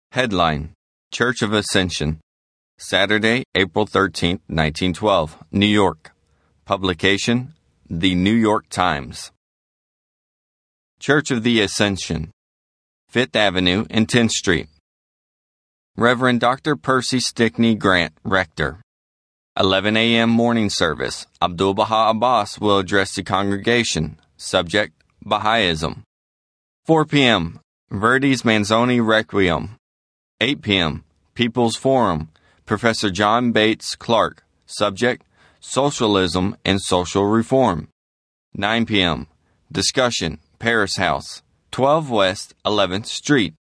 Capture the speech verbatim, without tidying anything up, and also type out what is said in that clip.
Headline: Church of Ascension. Saturday, April thirteenth, nineteen twelve, New York. Publication: The New York Times. Church of the Ascension, Fifth Avenue and tenth Street. Reverend Doctor Percy Stickney Grant, Rector. eleven a.m. morning service. Abdu'l-Baha Abbas will address the congregation. Subject: Baha'ism. four p.m. Verdi's Manzoni Requiem. eight p.m. People's Forum. Professor John Bates Clark. Subject: Socialism and Social Reform. nine p.m. Discussion, Paris House, twelve West eleventh Street.